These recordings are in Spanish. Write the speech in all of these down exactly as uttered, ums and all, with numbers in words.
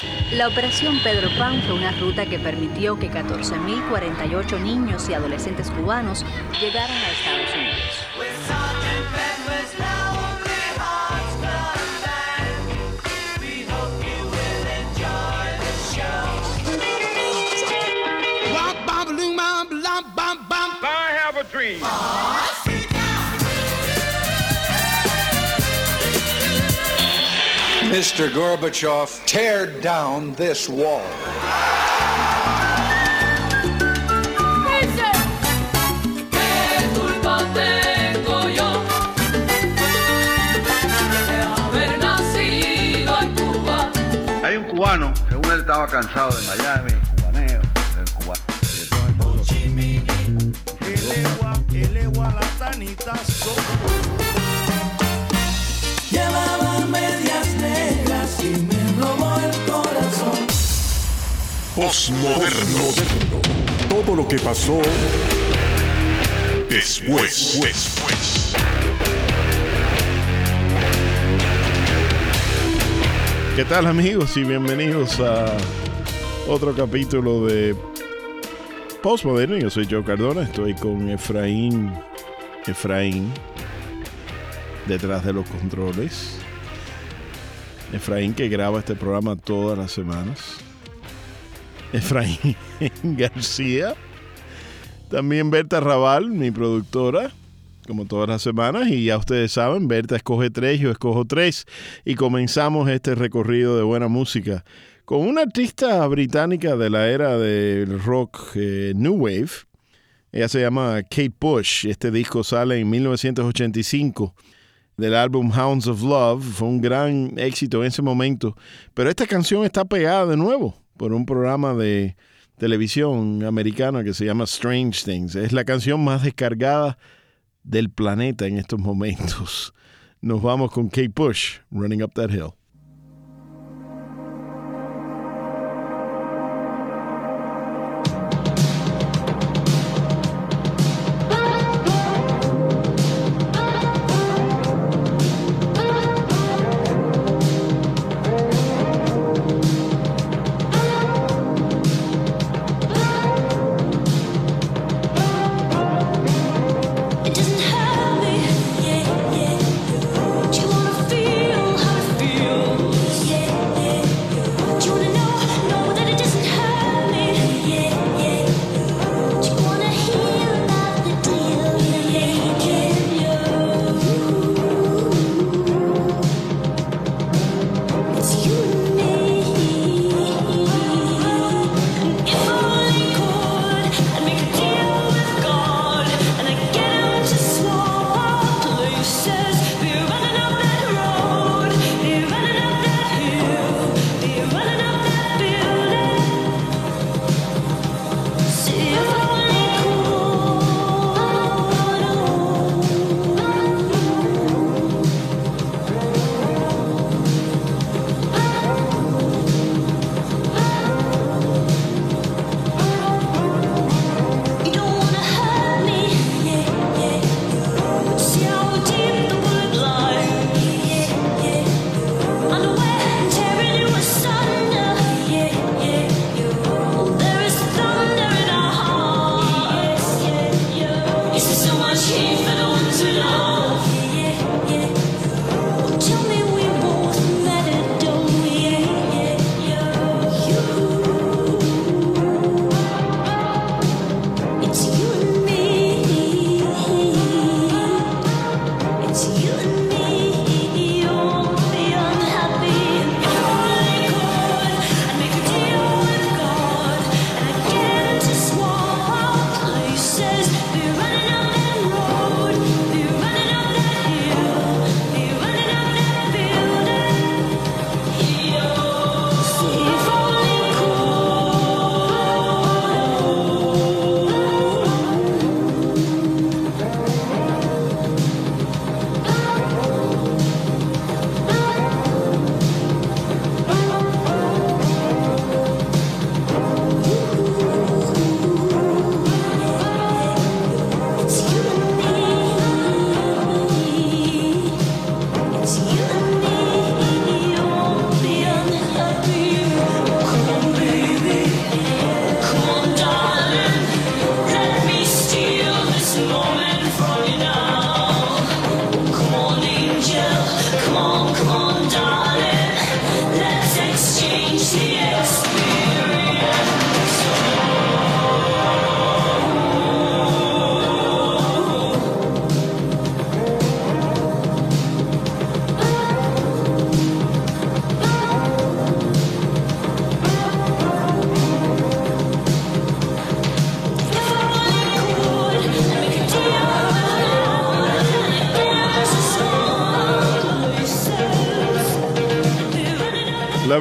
La Operación Pedro Pan fue una ruta que permitió que catorce mil cuarenta y ocho niños y adolescentes cubanos llegaran a Estados Unidos. I have a dream. Mister Gorbachev, tear down this wall. ¿Qué culpa tengo yo de haber nacido en Cuba? Hay un cubano, según él estaba cansado de Miami, cubaneo, del cubano. Llevaba medias negras y me robó el corazón. Postmoderno. Todo lo que pasó después. después. ¿Qué tal, amigos? Y bienvenidos a otro capítulo de Postmoderno. Yo soy Joe Cardona, estoy con Efraín Efraín detrás de los controles. Efraín, que graba este programa todas las semanas. Efraín García. También Berta Raval, mi productora, como todas las semanas. Y ya ustedes saben, Berta escoge tres, yo escojo tres. Y comenzamos este recorrido de buena música con una artista británica de la era del rock eh, New Wave. Ella se llama Kate Bush. Este disco sale en mil novecientos ochenta y cinco del álbum Hounds of Love. Fue un gran éxito en ese momento. Pero esta canción está pegada de nuevo por un programa de televisión americano que se llama Strange Things. Es la canción más descargada del planeta en estos momentos. Nos vamos con Kate Bush, Running Up That Hill. It doesn't hurt me, yeah, yeah. But you wanna feel how I feel.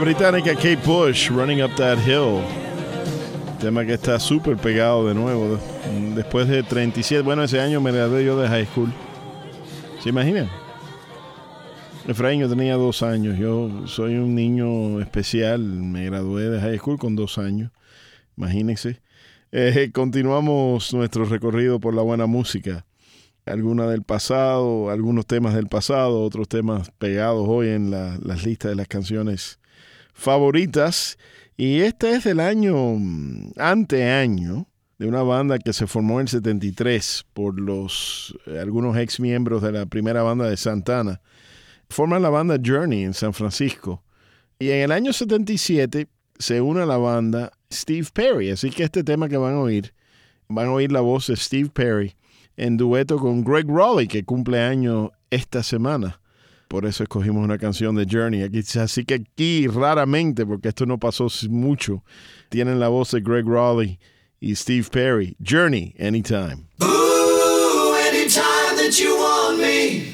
británica Kate Bush, Running Up That Hill. Tema que está súper pegado de nuevo. Después de treinta y siete, bueno, ese año me gradué yo de high school. ¿Se imaginan? Efraín, yo tenía dos años. Yo soy un niño especial. Me gradué de high school con dos años. Imagínense. Eh, continuamos nuestro recorrido por la buena música. Alguna del pasado, algunos temas del pasado, otros temas pegados hoy en la, las listas de las canciones favoritas. Y este es del año anteaño de una banda que se formó en el setenta y tres por los eh, algunos ex miembros de la primera banda de Santana. Forman la banda Journey en San Francisco. Y en el año setenta y siete se une a la banda Steve Perry. Así que este tema que van a oír, van a oír la voz de Steve Perry en dueto con Gregg Rolie, que cumple año esta semana. Por eso escogimos una canción de Journey. Aquí, así que aquí raramente, porque esto no pasó mucho, tienen la voz de Gregg Rolie y Steve Perry. Journey, Anytime. Ooh, anytime that you want me.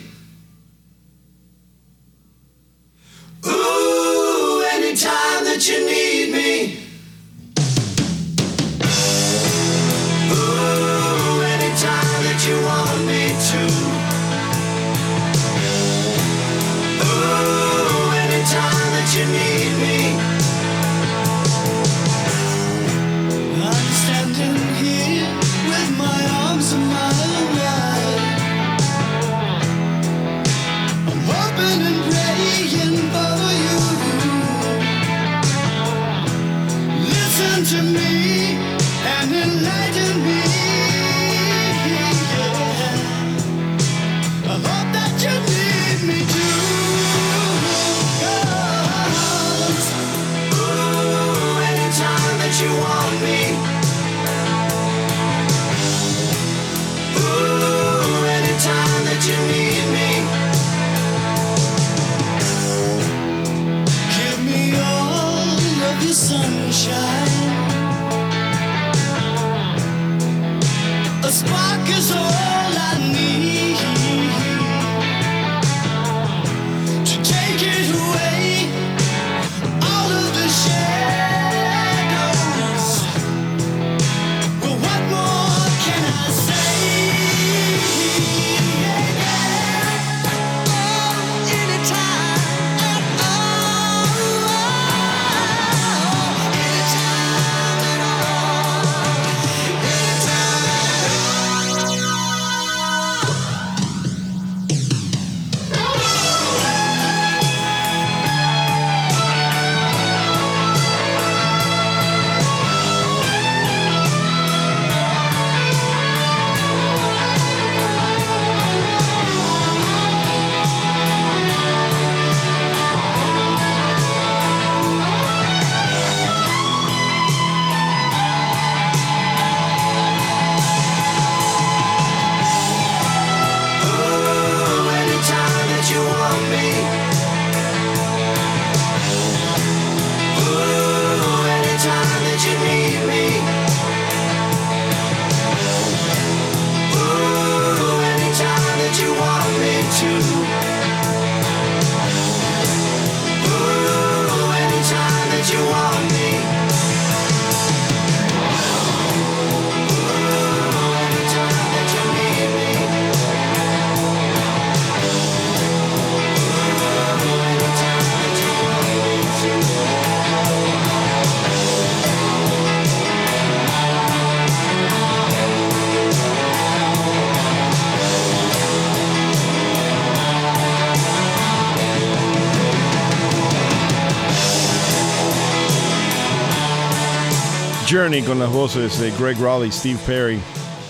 Ooh, anytime that you need me. Ooh, anytime that you want me to. Time that you need me. I'm standing here with my arms a mile wide. I'm hoping and praying for you. Listen to me and enlighten me. Yeah. I hope that you need me too. You want me. Ooh, anytime that you need me. Give me all of your sunshine. A spark is all I need to take it away. All of the shade. Journey con las voces de Gregg Rolie y Steve Perry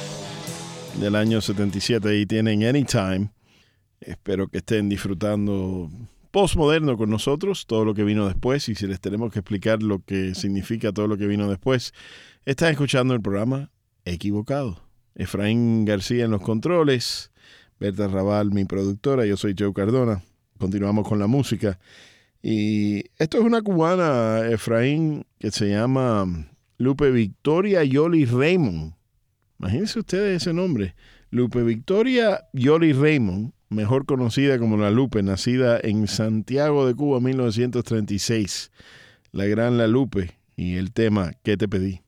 del año setenta y siete. Ahí tienen Anytime. Espero que estén disfrutando postmoderno con nosotros, todo lo que vino después, y si les tenemos que explicar lo que significa todo lo que vino después, están escuchando el programa equivocado. Efraín García en los controles, Berta Raval, mi productora, yo soy Joe Cardona. Continuamos con la música. Y esto es una cubana, Efraín, que se llama Lupe Victoria Yoli Raymond. Imagínense ustedes ese nombre. Lupe Victoria Yoli Raymond mejor conocida como La Lupe, nacida en Santiago de Cuba en mil novecientos treinta y seis. La gran La Lupe y el tema ¿Qué te pedí?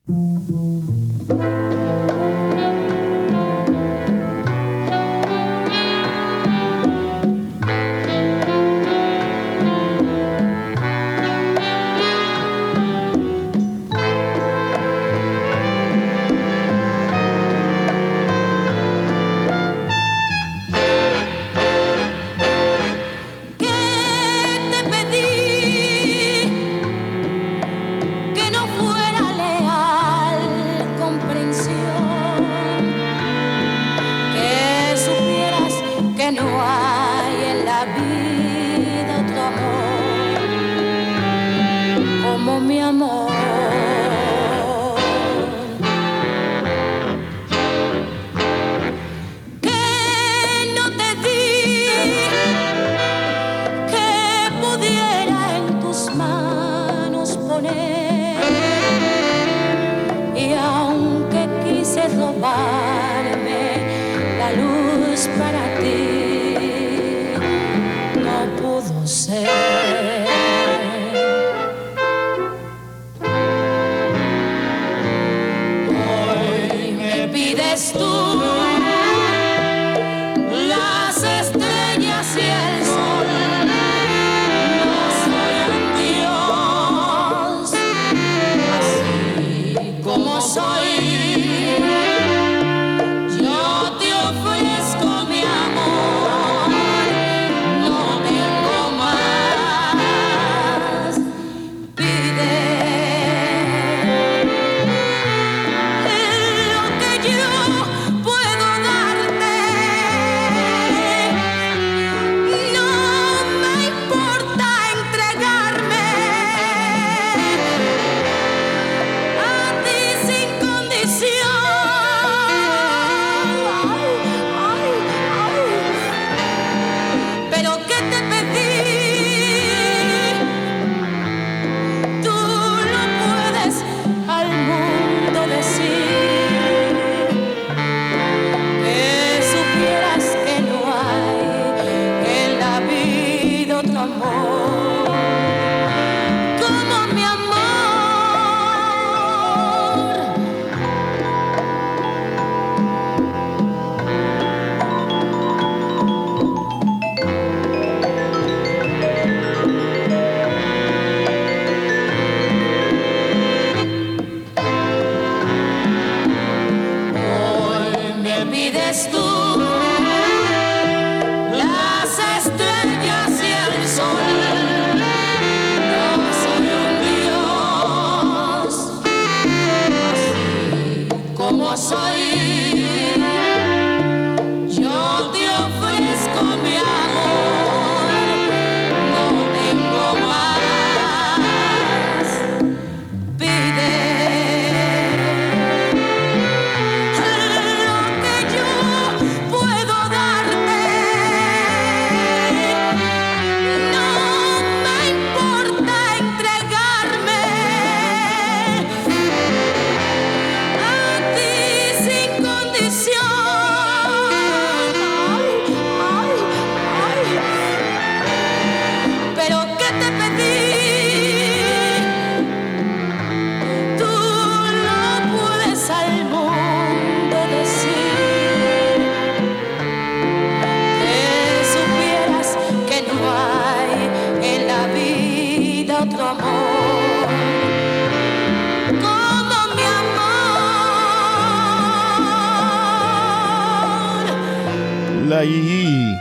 La Yiyí,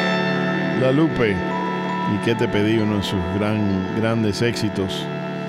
La Lupe, y ¿Qué te pedí? Uno de sus gran, grandes éxitos.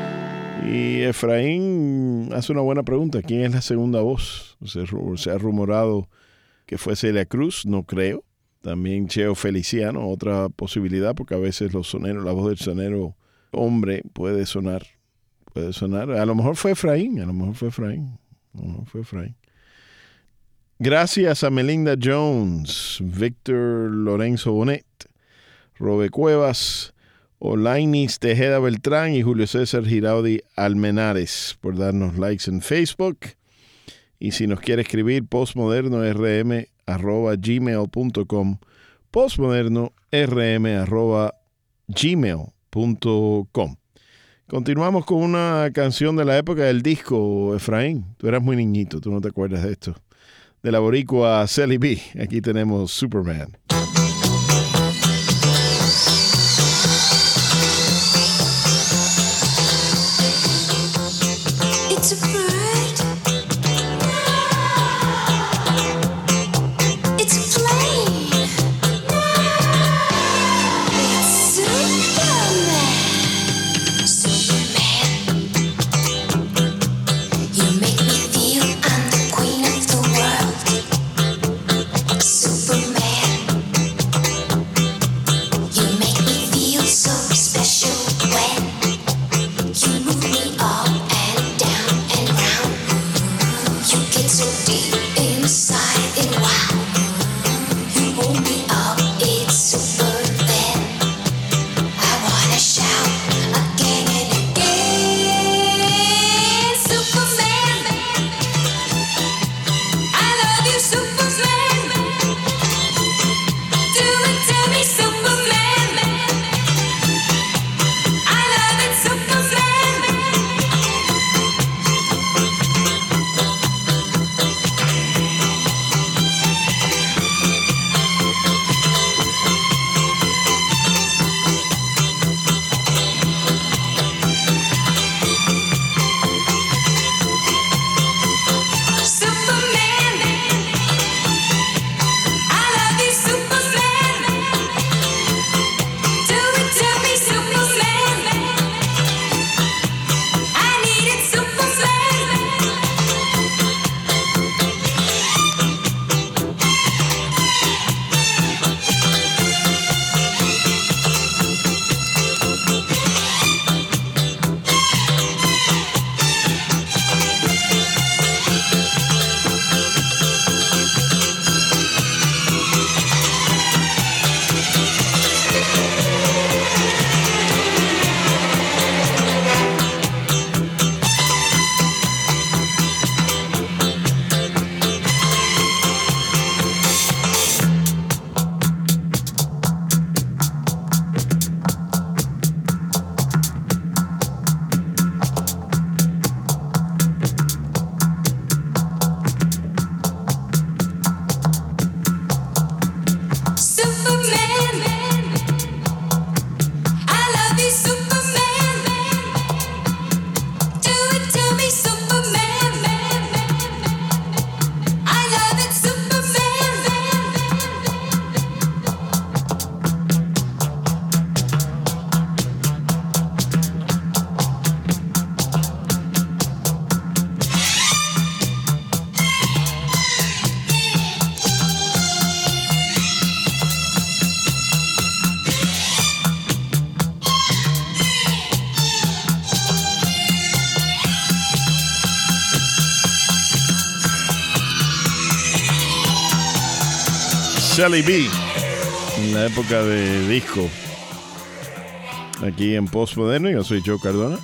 Y Efraín hace una buena pregunta. ¿Quién es la segunda voz? Se, se ha rumorado que fue Celia Cruz, no creo. También Cheo Feliciano, otra posibilidad, porque a veces los soneros, la voz del sonero hombre puede sonar. Puede sonar. A lo mejor fue Efraín, a lo mejor fue Efraín. A lo mejor fue Efraín. Gracias a Melinda Jones, Víctor Lorenzo Bonet, Robe Cuevas, Olainis Tejeda Beltrán y Julio César Giraudi Almenares por darnos likes en Facebook. Y si nos quiere escribir, postmoderno r m arroba gmail punto com, postmoderno r m arroba gmail punto com. Continuamos con una canción de la época del disco, Efraín. Tú eras muy niñito, tú no te acuerdas de esto. De la boricua Celly B. Aquí tenemos Superman. It's a bird. It's a plane. It's Superman. Superman. You make me feel I'm the queen of the world. Superman. You make me feel so special when you move me up and down and round. You get so deep inside and wow. You hold me up, it's super then. I wanna shout again and again. Superman, I love you, Superman. Do it to me, Superman. I love it, Superman. Superman, I love you, Superman. Do it to me, Superman. I need it, Superman. Superman, I love you, Superman. Do it to me, Superman. I love it, Superman. Celly B. En la época de disco. Aquí en Postmoderno. Yo soy Joe Cardona.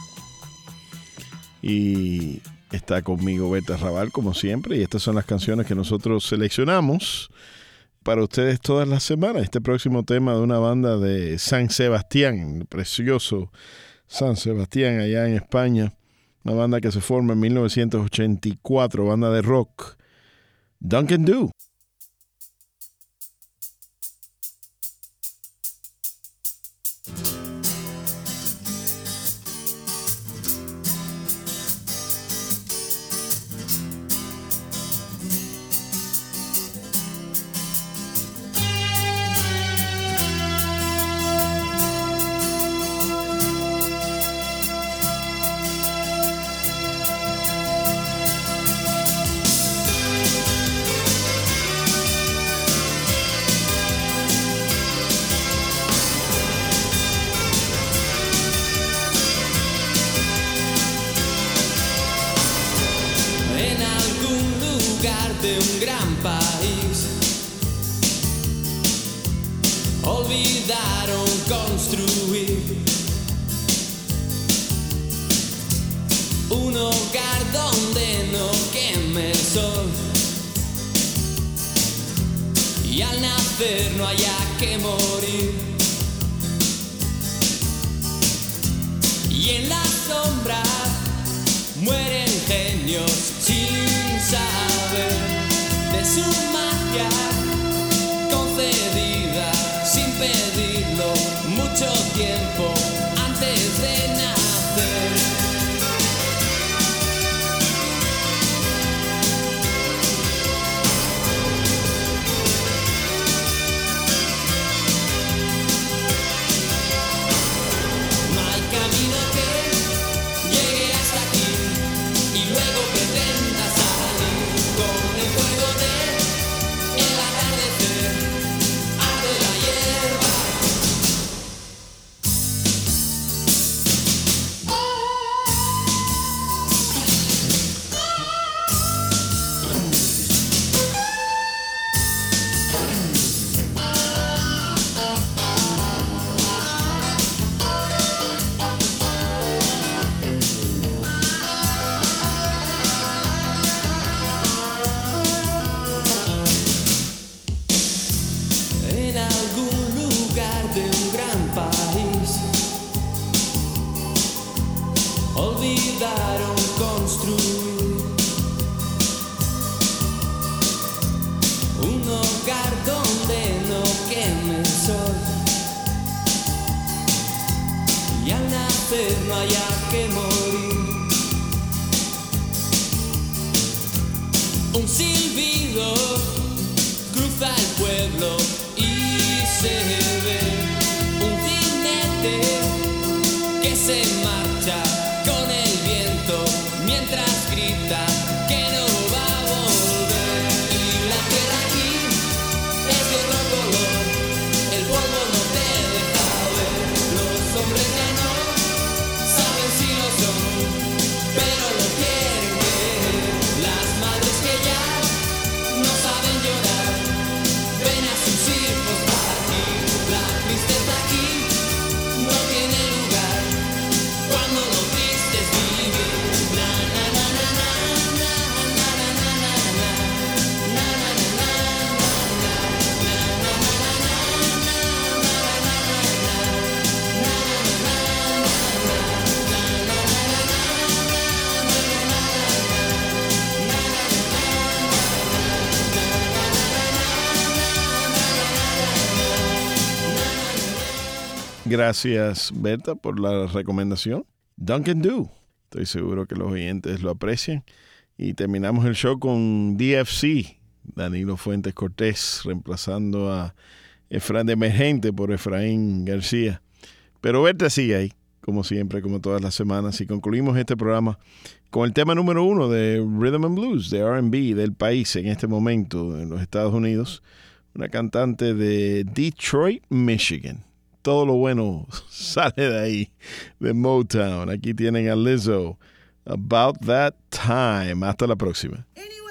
Y está conmigo Beta Raval, como siempre. Y estas son las canciones que nosotros seleccionamos para ustedes todas las semanas. Este próximo tema de una banda de San Sebastián, precioso San Sebastián, allá en España. Una banda que se forma en mil novecientos ochenta y cuatro, banda de rock. Duncan Du. de un gran país. Olvidaron construir un hogar donde no queme el sol y al nacer no haya que morir. Y en la sombra mueren genios sin saber de su magia concedida sin pedirlo mucho tiempo antes de nacer. Olvidaron construir un hogar donde no queme el sol y al nacer no haya que morir. Un silbido cruza el pueblo y se ve un jinete que se marcha con el viento mientras grita que no va a volver. Y la tierra aquí es de otro color, el polvo no te deja ver. Los hombres ya no saben si lo son, pero lo quieren ver. Las madres que ya no saben llorar ven a sus hijos partir. La tristeza aquí no tiene lugar cuando lo triste es vivir. Na na na na na na na na na na na na na Gracias, Berta, por la recomendación. Duncan Do. Estoy seguro que los oyentes lo aprecian. Y terminamos el show con D F C, Danilo Fuentes Cortés, reemplazando a Efraín de Emergente por Efraín García. Pero Berta sigue ahí, como siempre, como todas las semanas. Y concluimos este programa con el tema número uno de Rhythm and Blues, de R and B del país en este momento en los Estados Unidos. Una cantante de Detroit, Michigan. Todo lo bueno sale de ahí, de Motown. Aquí tienen a Lizzo, About That Time. Hasta la próxima.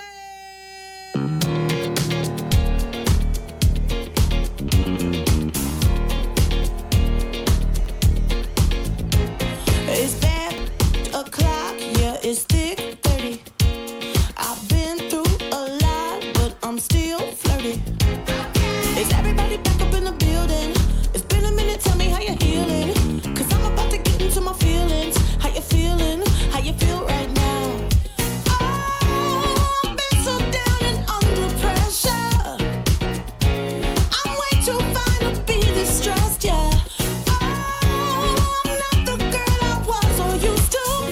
It's bad o'clock, yeah, it's thick thirty. I've been through a lot, but I'm still flirty. Is everybody back up in the building? It's been a minute, tell me how you're healing. Cause I'm about to get into my feelings. How you feeling? How you feel right now? Oh, I've been so down and under pressure. I'm way too fine to be distressed, yeah. Oh, I'm not the girl I was or used to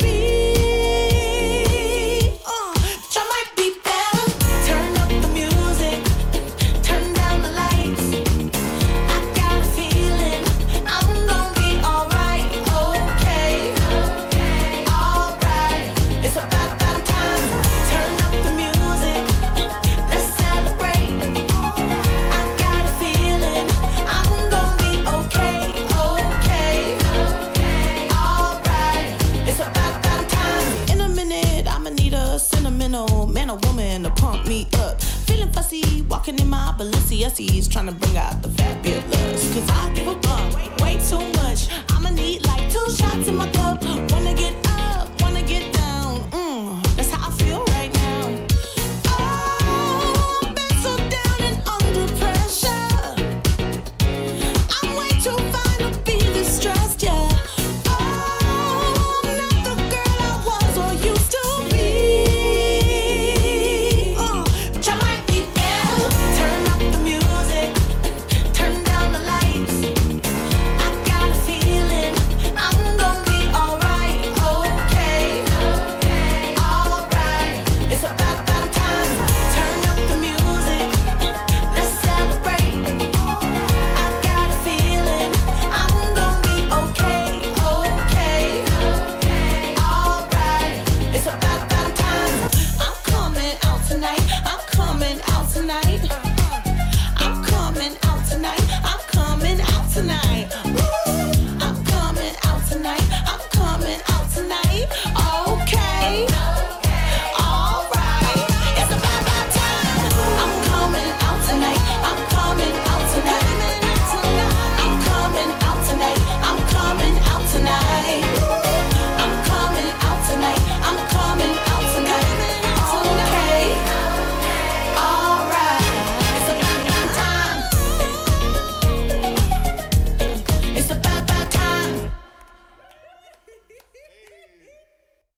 be. Uh, but I might be better. Turn up the music, turn down the lights. I got a feeling I'm gonna be alright, okay, okay, alright. It's about that time. Turn up the music, let's celebrate. I got a feeling I'm gonna be okay, okay, okay, alright. It's about that time. In a minute, I'ma need a sentimental man or woman to pump me up. Feeling fussy, walking in my Balenciennes, trying to bring out the fabulous. Cause I give a fuck way too much. I'ma need like two shots in my cup.